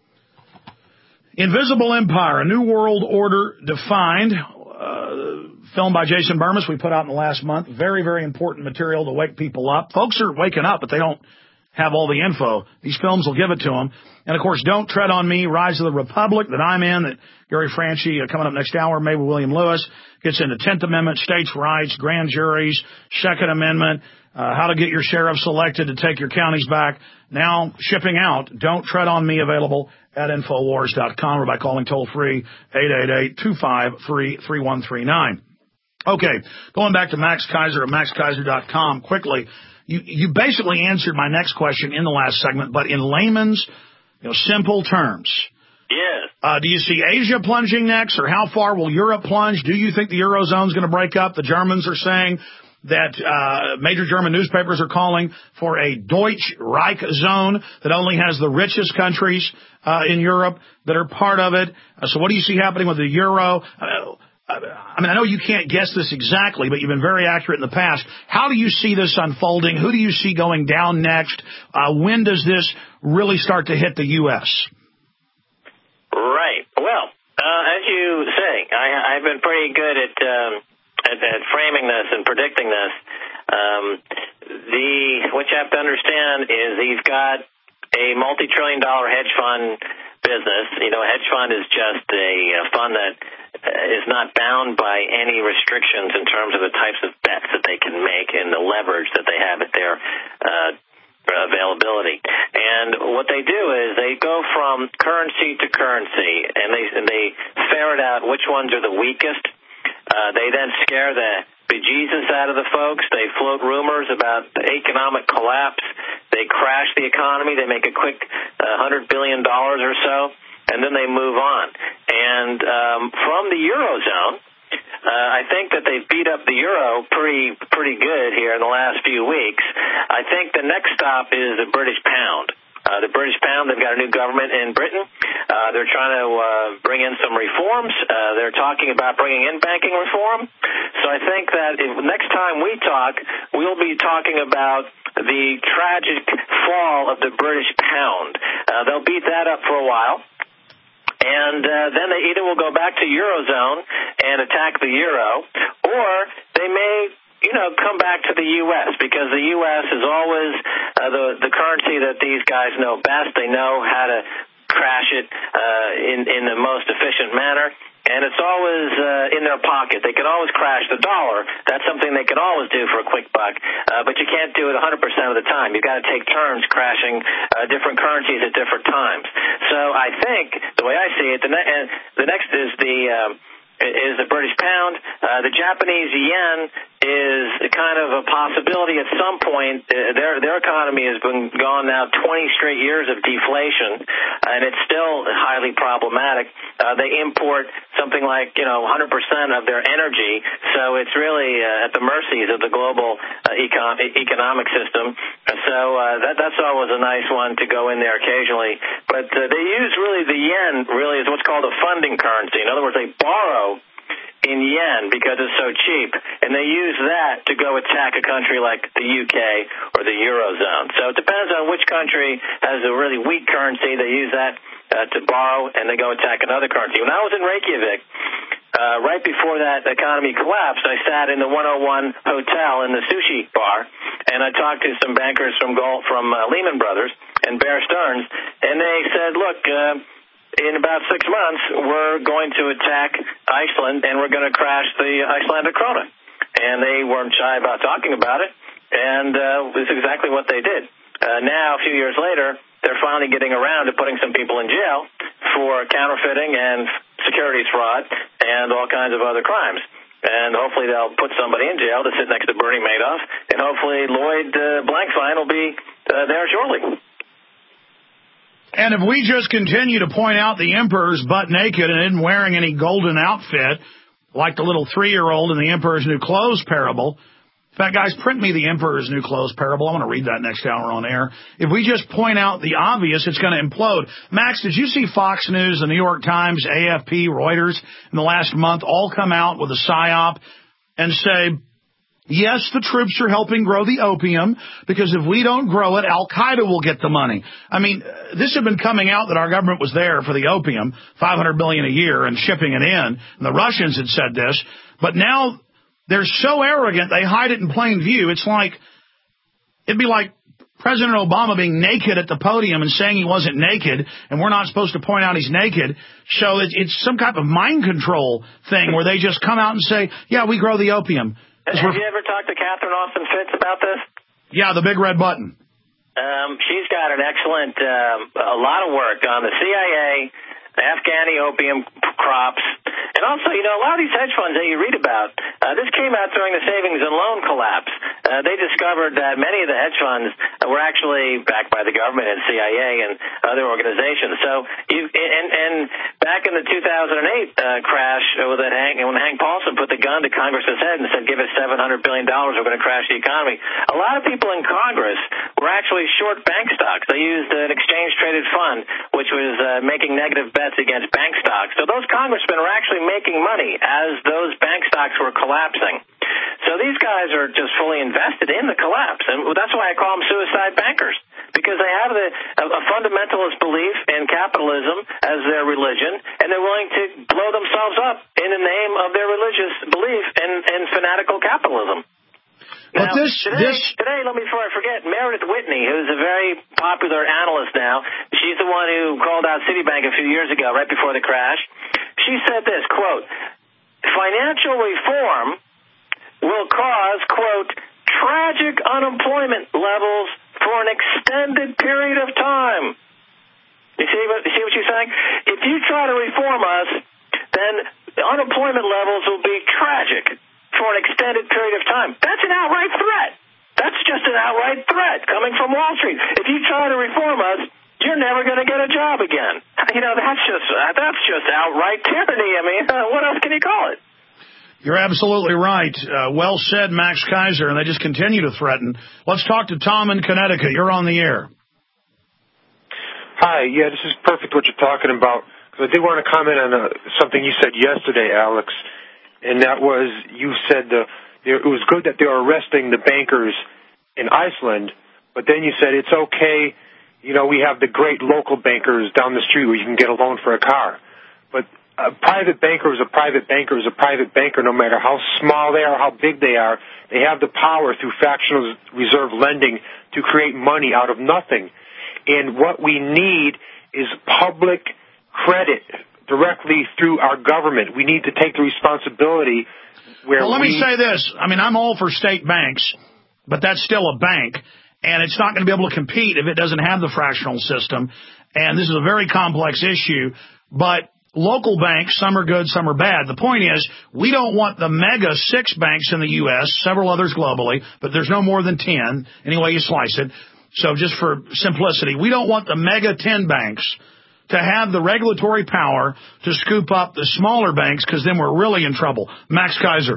Invisible Empire, A New World Order Defined, uh, film by Jason Burmis we put out in the last month. Very, very important material to wake people up. Folks are waking up, but they don't have all the info. These films will give it to them. And, of course, Don't Tread on Me, Rise of the Republic, that I'm in, that Gary Franchi, uh, coming up next hour, maybe William Lewis, gets into tenth Amendment, states' rights, grand juries, Second Amendment, uh, how to get your sheriff selected to take your counties back. Now shipping out, Don't Tread on Me, available at Infowars dot com or by calling toll-free eight eight eight, two five three, three one three nine. Okay, going back to Max Keiser at Max Keiser dot com quickly. You, you basically answered my next question in the last segment, but in layman's, you know, simple terms. Yes. Uh, do you see Asia plunging next, or how far will Europe plunge? Do you think the Eurozone is going to break up? The Germans are saying that uh, major German newspapers are calling for a Deutsche Reich zone that only has the richest countries uh, in Europe that are part of it. Uh, so what do you see happening with the euro? Uh, I mean, I know you can't guess this exactly, but you've been very accurate in the past. How do you see this unfolding? Who do you see going down next? Uh, when does this really start to hit the U S? Right. Well, uh, as you say, I, I've been pretty good at, um, at at framing this and predicting this. Um, the what you have to understand is he's got a multi-trillion dollar hedge fund business. You know, a hedge fund is just a, a fund that is not bound by any restrictions in terms of the types of bets that they can make and the leverage that they have at their uh, availability. And what they do is they go from currency to currency, and they and they ferret out which ones are the weakest. Uh, they then scare the bejesus out of the folks. They float rumors about the economic collapse. They crash the economy. They make a quick uh, one hundred billion dollars or so, and then they move on. And um, from the Eurozone, uh, I think that they've beat up the euro pretty pretty good here in the last few weeks. I think the next stop is the British pound. Uh, the British pound, they've got a new government in Britain. Uh, they're trying to uh, bring in some reforms. Uh, they're talking about bringing in banking reform. So I think that if, next time we talk, we'll be talking about the tragic fall of the British pound. Uh, they'll beat that up for a while. And uh, then they either will go back to Eurozone and attack the euro, or they may, you know, come back to the U S, because the U S is always uh, the the currency that these guys know best. They know how to crash it uh, in in the most efficient manner, and it's always uh, in their pocket. They can always crash the dollar. That's something they can always do for a quick buck, uh, but you can't do it one hundred percent of the time. You've got to take turns crashing uh, different currencies at different times. So I think, the way I see it, the, ne- and the next is the... Um, is the British pound. Uh, the Japanese yen is kind of a possibility at some point. Uh, their their economy has been gone now twenty straight years of deflation, and it's still highly problematic. Uh, they import something like, you know, one hundred percent of their energy, so it's really uh, at the mercies of the global uh, econ- economic system. So uh, that that's always a nice one to go in there occasionally. But uh, they use really the yen really is what's called a funding currency. In other words, they borrow in yen because it's so cheap, and they use that to go attack a country like the U K or the Eurozone. So it depends on which country has a really weak currency. They use that uh, to borrow, and they go attack another currency. When I was in Reykjavik, uh, right before that economy collapsed, I sat in the one oh one Hotel in the sushi bar, and I talked to some bankers from Gold, from uh, Lehman Brothers and Bear Stearns, and they said, look, uh, in about six months, we're going to attack Iceland, and we're going to crash the Icelandic krona. And they weren't shy about talking about it, and uh, it's exactly what they did. Uh, now, a few years later, they're finally getting around to putting some people in jail for counterfeiting and securities fraud and all kinds of other crimes. And hopefully they'll put somebody in jail to sit next to Bernie Madoff, and hopefully Lloyd uh, Blankfein will be uh, there shortly. And if we just continue to point out the emperor's butt naked and isn't wearing any golden outfit, like the little three-year-old in the Emperor's New Clothes parable, In fact, guys, print me the Emperor's New Clothes parable. I want to read that next hour on air. If we just point out the obvious, it's going to implode. Max, did you see Fox News, the New York Times, A F P, Reuters in the last month all come out with a psyop and say, yes, the troops are helping grow the opium because if we don't grow it, Al-Qaeda will get the money. I mean, this had been coming out that our government was there for the opium, five hundred billion dollars a year and shipping it in. And the Russians had said this, but now they're so arrogant, they hide it in plain view. It's like, it'd be like President Obama being naked at the podium and saying he wasn't naked, and we're not supposed to point out he's naked. So it, it's some type of mind control thing where they just come out and say, yeah, we grow the opium. Have you ever talked to Catherine Austin Fitts about this? Yeah, the big red button. Um, she's got an excellent, um, a lot of work on the C I A, the Afghani opium crops, and also, you know, a lot of these hedge funds that you read about, uh, this came out during the savings and loan collapse. Uh, they discovered that many of the hedge funds were actually backed by the government and C I A and other organizations. So, you, and, and back in the two thousand eight uh, crash, with that Hank, when Hank Paulson put the gun to Congress's head and said, give us seven hundred billion dollars, we're going to crash the economy, a lot of people in Congress were actually short bank stocks. They used an exchange-traded fund, which was uh, making negative bets against bank stocks. So those congressmen were actually making money as those bank stocks were collapsing. So these guys are just fully invested in the collapse, and that's why I call them suicide bankers, because they have the, a, a fundamentalist belief in capitalism as their religion, and they're willing to blow themselves up in the name of their religious belief in, in fanatical capitalism. Now, but this, today, this... today, let me before I forget, Meredith Whitney, who's a very popular analyst now, she's the one who called out Citibank a few years ago, right before the crash. She said this, quote, financial reform will cause, quote, tragic unemployment levels for an extended period of time. You see what, you see what she's saying? If you try to reform us, then the unemployment levels will be tragic for an extended period of time. That's an outright threat. That's just an outright threat coming from Wall Street. If you try to reform us, you're never going to get a job again. You know, that's just uh, that's just outright tyranny. I mean, uh, what else can you call it? You're absolutely right. Uh, well said, Max Keiser, and they just continue to threaten. Let's talk to Tom in Connecticut. You're on the air. Hi. Yeah, this is perfect what you're talking about. Because I did want to comment on uh, something you said yesterday, Alex. And that was, you said the, it was good that they were arresting the bankers in Iceland, but then you said it's okay, you know, we have the great local bankers down the street where you can get a loan for a car. But a private banker is a private banker is a private banker no matter how small they are, how big they are. They have the power through fractional reserve lending to create money out of nothing. And what we need is public credit directly through our government. We need to take the responsibility where Well, let we... me say this. I mean, I'm all for state banks, but that's still a bank, and it's not going to be able to compete if it doesn't have the fractional system. And this is a very complex issue, but local banks, some are good, some are bad. The point is, we don't want the mega six banks in the U S, several others globally, but there's no more than ten, any way you slice it. So just for simplicity, we don't want the mega ten banks to have the regulatory power to scoop up the smaller banks, because then we're really in trouble. Max Keiser.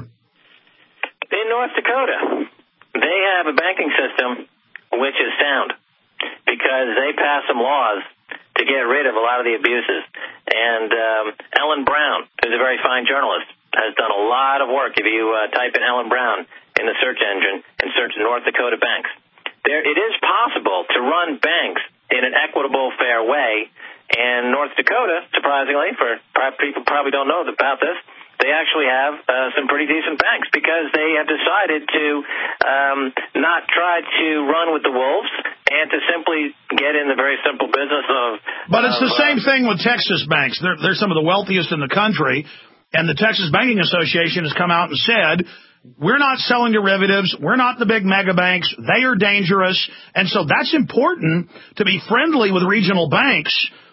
In North Dakota, they have a banking system which is sound because they passed some laws to get rid of a lot of the abuses. And um, Ellen Brown, who's a very fine journalist, has done a lot of work. If you uh, type in Ellen Brown in the search engine and search North Dakota banks, there it is possible to run banks in an equitable, fair way. And North Dakota, surprisingly, for people probably don't know about this, they actually have uh, some pretty decent banks because they have decided to um, not try to run with the wolves and to simply get in the very simple business of... But it's of, the same uh, thing with Texas banks. They're, they're some of the wealthiest in the country, and the Texas Banking Association has come out and said, we're not selling derivatives. We're not the big mega banks. They are dangerous. And so that's important to be friendly with regional banks,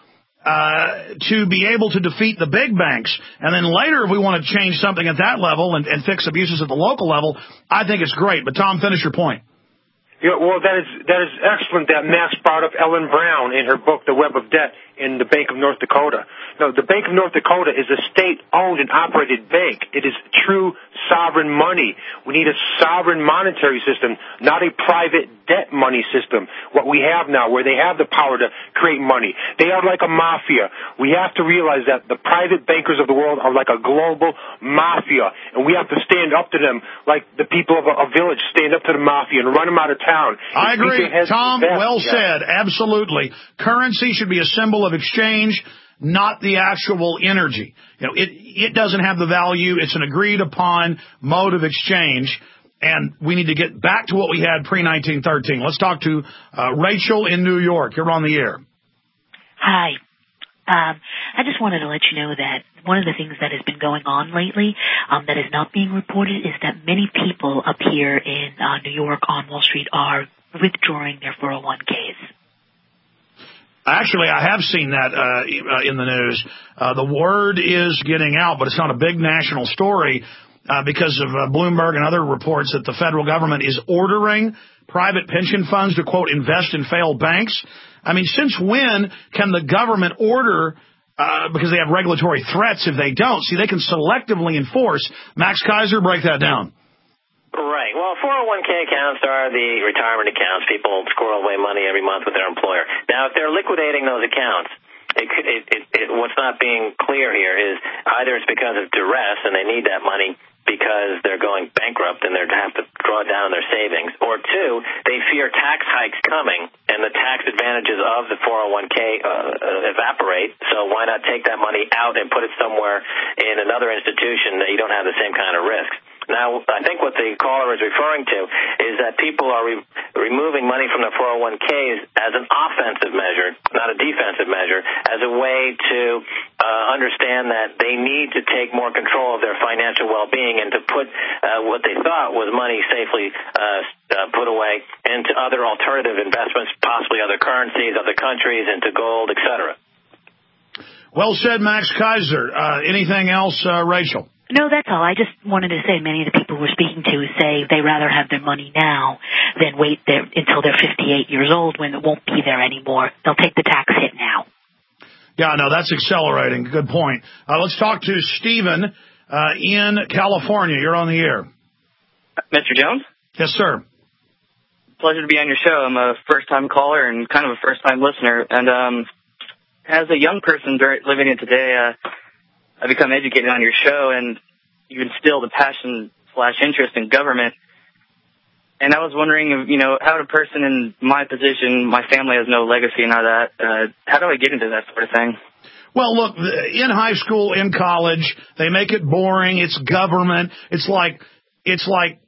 Uh, to be able to defeat the big banks. And then later, if we want to change something at that level and, and fix abuses at the local level, I think it's great. But, Tom, finish your point. Yeah, well, that is that is excellent that Max brought up Ellen Brown in her book, The Web of Debt, in the Bank of North Dakota. No, the Bank of North Dakota is a state-owned and operated bank. It is true sovereign money. We need a sovereign monetary system, not a private debt money system, what we have now, where they have the power to create money. They are like a mafia. We have to realize that the private bankers of the world are like a global mafia, and we have to stand up to them like the people of a, a village stand up to the mafia and run them out of town. I agree. Tom, well yeah. said. Absolutely. Currency should be a symbol of exchange, not the actual energy. You know, it, it doesn't have the value. It's an agreed upon mode of exchange. And we need to get back to what we had pre nineteen thirteen. Let's talk to uh, Rachel in New York. You're on the air. Hi. Um, I just wanted to let you know that one of the things that has been going on lately um, that is not being reported is that many people up here in uh, New York on Wall Street are withdrawing their four oh one k's. Actually, I have seen that uh, in the news. Uh, the word is getting out, but it's not a big national story uh, because of uh, Bloomberg and other reports that the federal government is ordering private pension funds to, quote, invest in failed banks. I mean, since when can the government order, uh, because they have regulatory threats if they don't? See, they can selectively enforce. Max Keiser, break that down. Right. Well, four oh one k accounts are the retirement accounts. People squirrel away money every month with their employer. Now, if they're liquidating those accounts, it, it, it, it, what's not being clear here is either it's because of duress and they need that money because they're going bankrupt and they have to draw down their savings, or two, they fear tax hikes coming and the tax advantages of the four oh one k uh, evaporate, so why not take that money out and put it somewhere in another institution that you don't have the same kind of risks. Now, I think what the caller is referring to is that people are re- removing money from their four oh one k's as an offensive measure, not a defensive measure, as a way to uh, understand that they need to take more control of their financial well-being and to put uh, what they thought was money safely uh, uh, put away into other alternative investments, possibly other currencies, other countries, into gold, et cetera. Well said, Max Keiser. Uh, anything else, uh, Rachel? No, that's all. I just wanted to say many of the people we're speaking to say they rather have their money now than wait there until they're fifty-eight years old when it won't be there anymore. They'll take the tax hit now. Yeah, no, that's accelerating. Good point. Uh, let's talk to Stephen uh, in California. You're on the air. Mister Jones? Yes, sir. Pleasure to be on your show. I'm a first-time caller and kind of a first-time listener. And um, as a young person living in today, uh, I become educated on your show, and you instill the passion slash interest in government. And I was wondering, if, you know, how a person in my position, my family has no legacy and all that, uh, how do I get into that sort of thing? Well, look, in high school, in college, they make it boring. It's government. It's like, it's like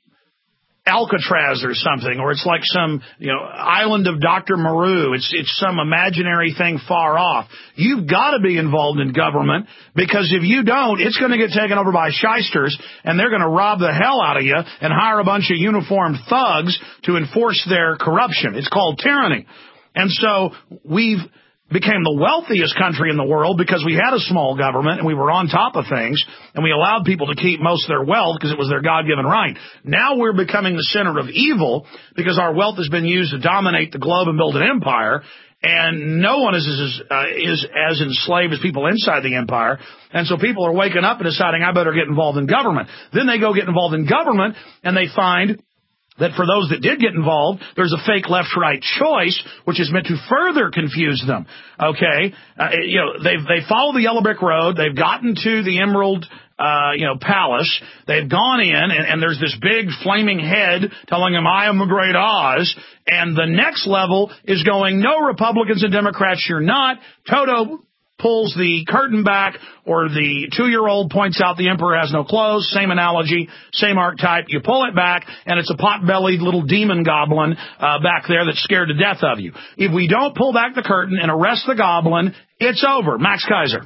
Alcatraz or something, or it's like some, you know, island of Doctor Moreau. It's it's some imaginary thing far off. You've got to be involved in government, because if you don't, it's going to get taken over by shysters, and they're going to rob the hell out of you and hire a bunch of uniformed thugs to enforce their corruption. It's called tyranny. And so we've became the wealthiest country in the world because we had a small government and we were on top of things, and we allowed people to keep most of their wealth because it was their God-given right. Now we're becoming the center of evil because our wealth has been used to dominate the globe and build an empire, and no one is as, uh, is as enslaved as people inside the empire. And so people are waking up and deciding, I better get involved in government. Then they go get involved in government, and they find that for those that did get involved, there's a fake left-right choice, which is meant to further confuse them. Okay, uh, you know, they they follow the yellow brick road. They've gotten to the Emerald, uh, you know, Palace. They've gone in, and, and there's this big flaming head telling them, "I am the Great Oz." And the next level is going, "No, Republicans and Democrats, you're not." Toto pulls the curtain back, or the two-year-old points out the emperor has no clothes. Same analogy, same archetype. You pull it back, and it's a pot-bellied little demon goblin uh, back there that's scared to death of you. If we don't pull back the curtain and arrest the goblin, it's over. Max Keiser.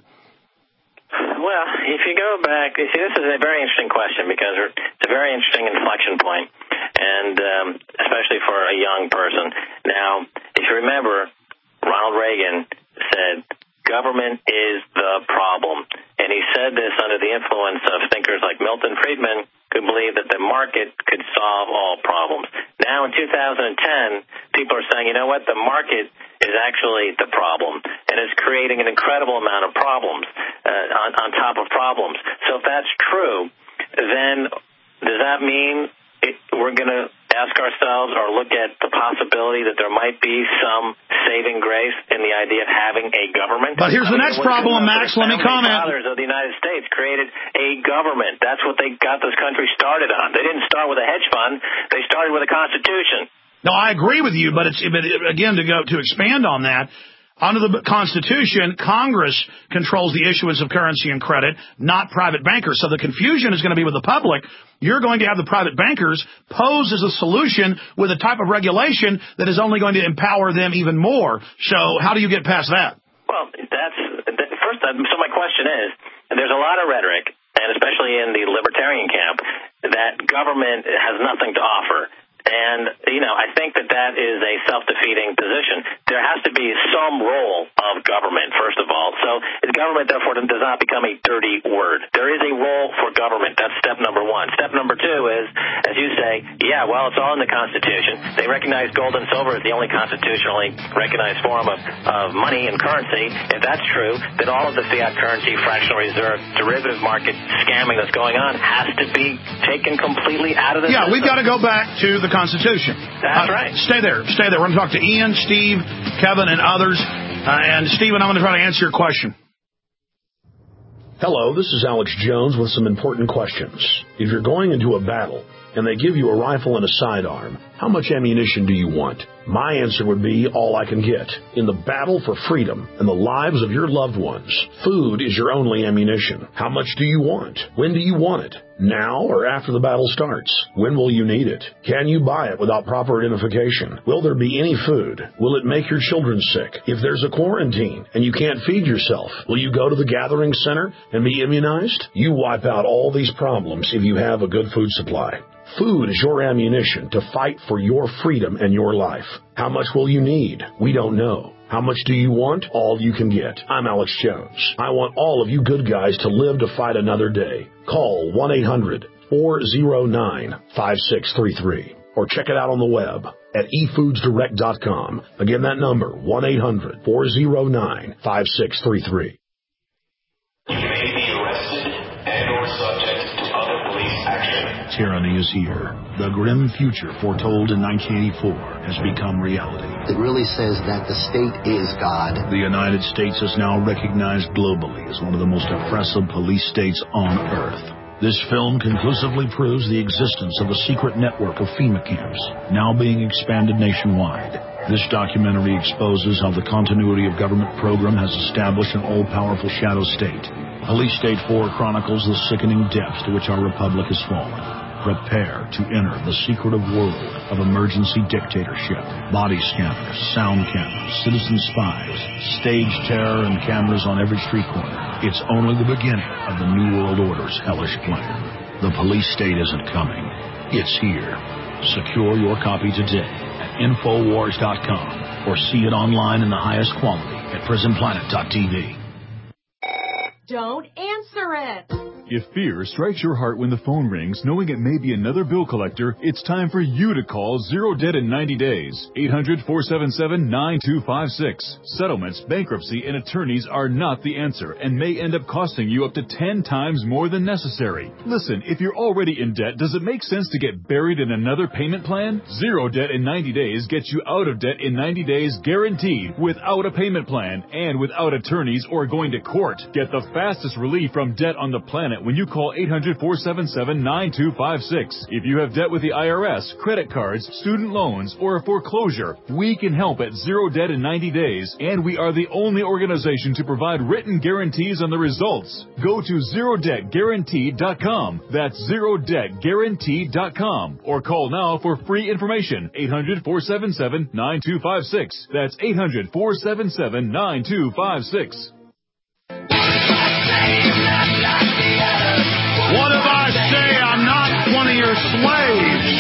Well, if you go back, you see, this is a very interesting question because it's a very interesting inflection point, and um, especially for a young person. Now, if you remember, Ronald Reagan said, government is the problem. and he said this under the influence of thinkers like Milton Friedman, who believed that the market could solve all problems. Now in two thousand ten, people are saying, you know what, the market is actually the problem, and it's creating an incredible amount of problems uh, on, on top of problems. So if that's true, then does that mean it, we're going to ask ourselves or look at the possibility that there might be some saving grace in the idea of having a government? But here's the next problem, Max. Let me comment. The fathers of the United States created a government. That's what they got this country started on. They didn't start with a hedge fund. They started with a constitution. No, I agree with you, but it's but again to go to expand on that. Under the Constitution, Congress controls the issuance of currency and credit, not private bankers. So the confusion is going to be with the public. You're going to have the private bankers pose as a solution with a type of regulation that is only going to empower them even more. So how do you get past that? Well, that's first. So my question is, there's a lot of rhetoric, and especially in the libertarian camp, that government has nothing to offer. And, you know, I think that that is a self-defeating position. There has to be some role of government, first of all. So the government, therefore, does not become a dirty word. There is a role for government. That's step number one. Step number two is, as you say, yeah, well, it's all in the Constitution. They recognize gold and silver as the only constitutionally recognized form of, of money and currency. If that's true, then all of the fiat currency, fractional reserve, derivative market scamming that's going on has to be taken completely out of the Yeah, system. we've got to go back to the Constitution. That's uh, right. Stay there. Stay there. We're going to talk to Ian, Steve, Kevin, and others. Uh, and, Stephen, I'm going to try to answer your question. Hello, this is Alex Jones with some important questions. If you're going into a battle and they give you a rifle and a sidearm, how much ammunition do you want? My answer would be all I can get. In the battle for freedom and the lives of your loved ones, food is your only ammunition. How much do you want? When do you want it? Now or after the battle starts? When will you need it? Can you buy it without proper identification? Will there be any food? Will it make your children sick? If there's a quarantine and you can't feed yourself, will you go to the gathering center and be immunized? You wipe out all these problems if you have a good food supply. Food is your ammunition to fight for your freedom and your life. How much will you need? We don't know. How much do you want? All you can get. I'm Alex Jones. I want all of you good guys to live to fight another day. Call one eight hundred four oh nine five six three three or check it out on the web at e foods direct dot com. Again, that number, one eight hundred four oh nine five six three three. You may be arrested and or subject to other police action. Tyranny is here. The grim future foretold in nineteen eighty-four has become reality. It really says that the state is God. The United States is now recognized globally as one of the most oppressive police states on earth. This film conclusively proves the existence of a secret network of FEMA camps, now being expanded nationwide. This documentary exposes how the continuity of government program has established an all-powerful shadow state. Police State four chronicles the sickening depths to which our republic has fallen. Prepare to enter the secretive world of emergency dictatorship. Body scanners, sound cameras, citizen spies, stage terror, and cameras on every street corner. It's only the beginning of the New World Order's hellish plan. The police state isn't coming. It's here. Secure your copy today at infowars dot com or see it online in the highest quality at prison planet dot t v. Don't answer it. If fear strikes your heart when the phone rings, knowing it may be another bill collector, it's time for you to call Zero Debt in ninety days. eight hundred four seven seven nine two five six. Settlements, bankruptcy, and attorneys are not the answer and may end up costing you up to ten times more than necessary. Listen, if you're already in debt, does it make sense to get buried in another payment plan? Zero Debt in ninety days gets you out of debt in ninety days guaranteed, without a payment plan and without attorneys or going to court. Get the fastest relief from debt on the planet when you call eight hundred four seven seven nine two five six. If you have debt with the I R S, credit cards, student loans, or a foreclosure, we can help at Zero Debt in ninety days, and we are the only organization to provide written guarantees on the results. Go to zero debt guaranteed dot com. That's zero debt guaranteed dot com. Or call now for free information. eight hundred four seven seven nine two five six. That's eight hundred four seven seven nine two five six. What if I say I'm not one of your slaves?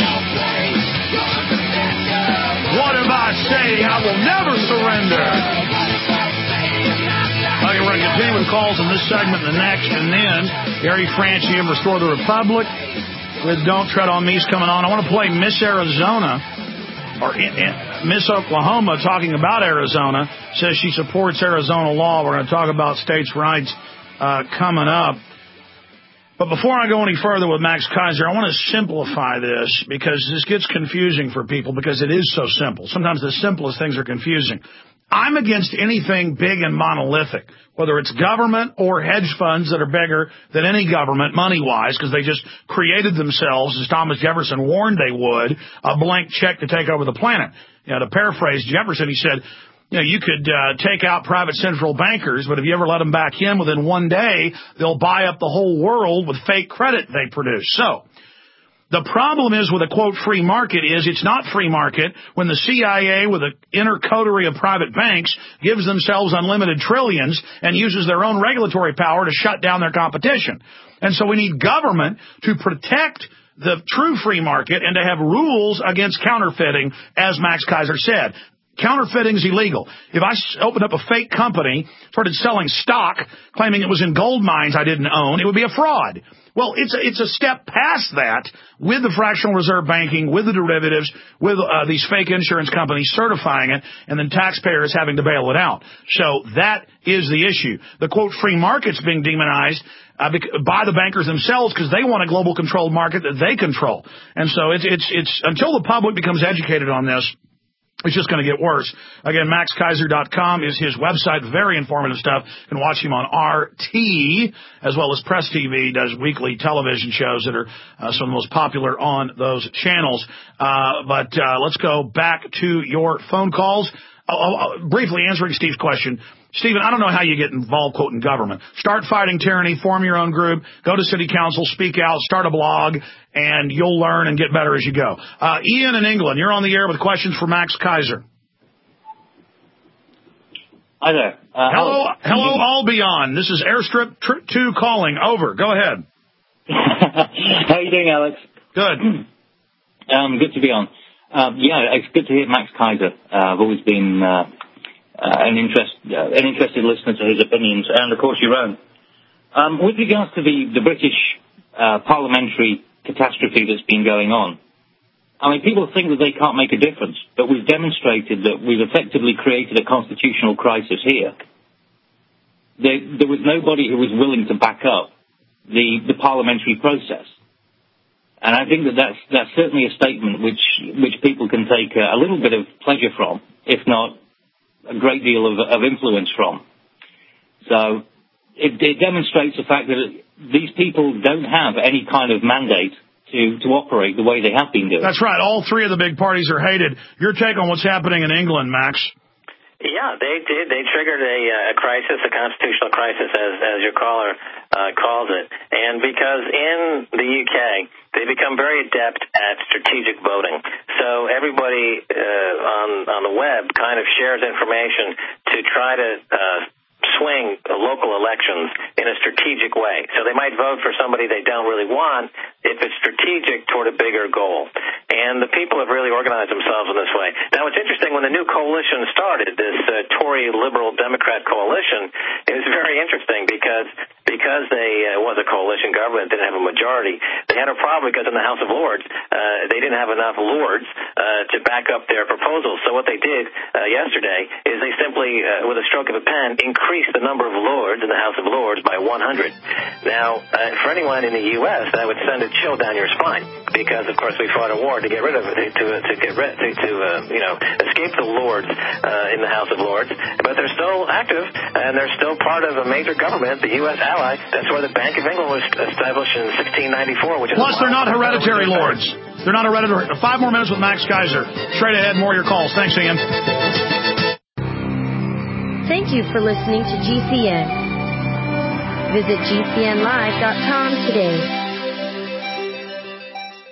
What if I say I will never surrender? Okay, we're going to continue with calls in this segment and the next, and then Gary Franchi of Restore the Republic with Don't Tread on Me's coming on. I want to play Miss Arizona, or in, in, Miss Oklahoma talking about Arizona, says she supports Arizona law. We're going to talk about states' rights uh, coming up. But before I go any further with Max Keiser, I want to simplify this because this gets confusing for people because it is so simple. Sometimes the simplest things are confusing. I'm against anything big and monolithic, whether it's government or hedge funds that are bigger than any government money-wise because they just created themselves, as Thomas Jefferson warned they would, a blank check to take over the planet. You know, to paraphrase Jefferson, he said, you know, you could uh, take out private central bankers, but if you ever let them back in within one day, they'll buy up the whole world with fake credit they produce. So the problem is with a, quote, free market is it's not free market when the C I A with an inner coterie of private banks gives themselves unlimited trillions and uses their own regulatory power to shut down their competition. And so we need government to protect the true free market and to have rules against counterfeiting, as Max Keiser said. Counterfeiting is illegal. If I opened up a fake company, started selling stock, claiming it was in gold mines I didn't own, it would be a fraud. Well, it's a, it's a step past that with the fractional reserve banking, with the derivatives, with uh, these fake insurance companies certifying it, and then taxpayers having to bail it out. So that is the issue. The, quote, free market's being demonized uh, by the bankers themselves because they want a global controlled market that they control. And so it's, it's, it's until the public becomes educated on this, it's just going to get worse. Again, max keiser dot com is his website. Very informative stuff. You can watch him on R T as well as Press T V. Does weekly television shows that are uh, some of the most popular on those channels. Uh, but uh, let's go back to your phone calls. Oh, oh, briefly answering Steve's question. Stephen, I don't know how you get involved, quote, in government. Start fighting tyranny, form your own group, go to city council, speak out, start a blog, and you'll learn and get better as you go. Uh, Ian in England, you're on the air with questions for Max Keiser. Hi there. Uh, hello, hello, Albion. This is Airstrip two calling. Over. Go ahead. How are you doing, Alex? Good. um, good to be on. Uh, yeah, it's good to hear Max Keiser. Uh, I've always been uh, uh, an interest, uh, an interested listener to his opinions, and of course your own. Um, with regards to the the British uh, parliamentary catastrophe that's been going on, I mean, people think that they can't make a difference, but we've demonstrated that we've effectively created a constitutional crisis here. There, there was nobody who was willing to back up the the parliamentary process. And I think that that's, that's certainly a statement which, which people can take a, a little bit of pleasure from, if not a great deal of, of influence from. So it, it demonstrates the fact that it, these people don't have any kind of mandate to, to operate the way they have been doing. That's right. All three of the big parties are hated. Your take on what's happening in England, Max? Yeah, they did. They triggered a, a crisis, a constitutional crisis, as as your caller uh, calls it. And because in the U K, they become very adept at strategic voting. So everybody uh, on on the web kind of shares information to try to uh, swing local elections in a strategic way. So they might vote for somebody they don't really want if it's strategic toward a bigger goal. And the people have really organized themselves in this way. Now, it's interesting, when the new coalition started, this uh, Tory Liberal Democrat coalition, it was very interesting because because they uh, was a coalition government, didn't have a majority. They had a problem because in the House of Lords, uh, they didn't have enough lords uh, to back up their proposals. So what they did uh, yesterday is they simply, uh, with a stroke of a pen, increased the number of lords in the House of Lords by one hundred. Now, uh, for anyone in the U S, that would send a chill down your spine because, of course, we fought a war to get rid of it, to to, to get rid, to, to uh, you know, escape the lords uh, in the House of Lords. But they're still active, and they're still part of a major government, the U S ally. That's where the Bank of England was established in sixteen ninety-four, which is plus they're not hereditary lords. They're not hereditary. Five more minutes with Max Keiser. Straight ahead, more of your calls. Thanks, Ian. Thank you for listening to G C N. Visit G C N live dot com today.